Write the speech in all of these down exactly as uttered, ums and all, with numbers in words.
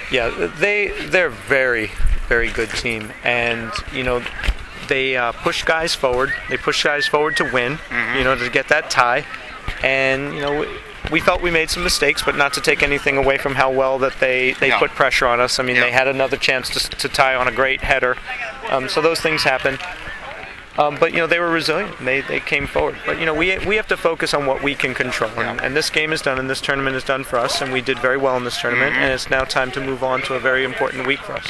Yeah, they they're very very good team, and you know they uh, push guys forward. They push guys forward to win. Mm-hmm. You know, to get that tie, and you know. We, We felt we made some mistakes, but not to take anything away from how well that they, they Yeah. put pressure on us. I mean, Yeah. they had another chance to, to tie on a great header. Um, so those things happen. Um, but, you know, they were resilient. They they came forward. But, you know, we we have to focus on what we can control. And, Yeah. and this game is done, and this tournament is done for us, and we did very well in this tournament. Mm-hmm. And it's now time to move on to a very important week for us.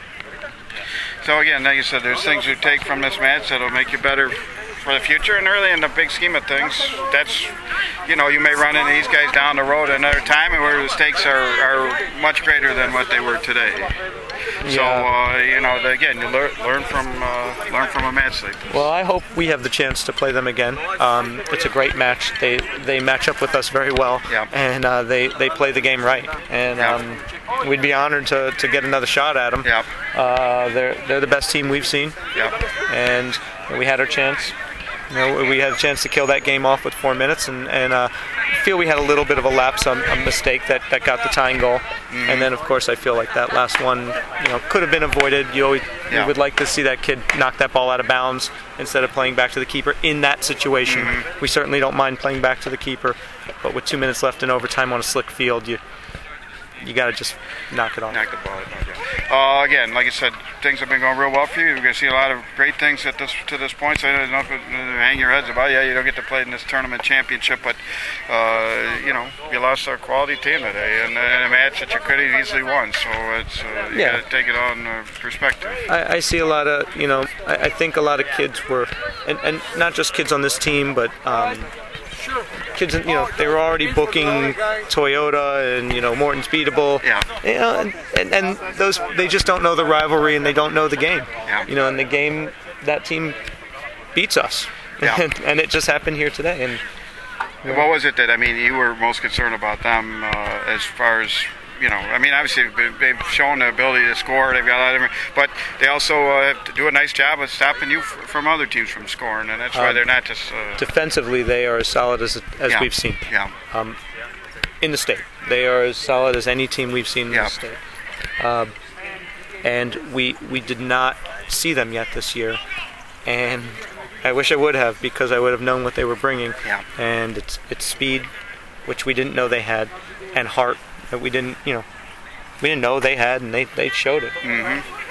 So again, like you said, there's things you take from this match that'll make you better for the future, and really in the big scheme of things, that's, you know, you may run into these guys down the road another time and where the stakes are, are much greater than what they were today. So, uh, you know, again, you learn, learn from uh, learn from a match like this. Well, I hope we have the chance to play them again. Um, it's a great match. They they match up with us very well, Yeah. and uh, they, they play the game right. And Yeah. um, we'd be honored to, to get another shot at them. Yeah. Uh, they're they're the best team we've seen, Yeah. and we had our chance. You know, we had a chance to kill that game off with four minutes, and and uh, feel we had a little bit of a lapse, um, a mistake that, that got the tying goal. Mm-hmm. And then, of course, I feel like that last one, you know, could have been avoided. You always Yeah. you would like to see that kid knock that ball out of bounds instead of playing back to the keeper in that situation. Mm-hmm. We certainly don't mind playing back to the keeper, but with two minutes left in overtime on a slick field, you you got to just knock it off. Knock the ball out. Okay. Uh, again, like I said, things have been going real well for you. You're going to see a lot of great things at this to this point. So there's nothing to hang your heads about. Yeah, you don't get to play in this tournament championship, but uh, you know, you lost a quality team today in, in a match that you could have easily won. So it's uh, you Yeah. got to take it on uh, perspective. I, I see a lot of, you know, I, I think a lot of kids were, and, and not just kids on this team, but um, kids, you know, they were already booking Toyota and, you know, Morton's Beatable. Yeah. You know, and, and, and those, they just don't know the rivalry and they don't know the game. Yeah. You know, and the game, that team beats us. Yeah. And, and it just happened here today. And What was it that, I mean, you were most concerned about them uh, as far as, you know, I mean, obviously they've shown the ability to score. They've got a lot of, but they also uh, do a nice job of stopping you f- from other teams from scoring, and that's why Um, they're not just. Uh, defensively, they are as solid as, as yeah, we've seen. Yeah. Um, in the state. They are as solid as any team we've seen in Yeah. the state. Um, and we we did not see them yet this year. And I wish I would have, because I would have known what they were bringing. Yeah. And it's it's speed, which we didn't know they had, and heart that we didn't, you know, we didn't know they had, and they, they showed it. Mm-hmm.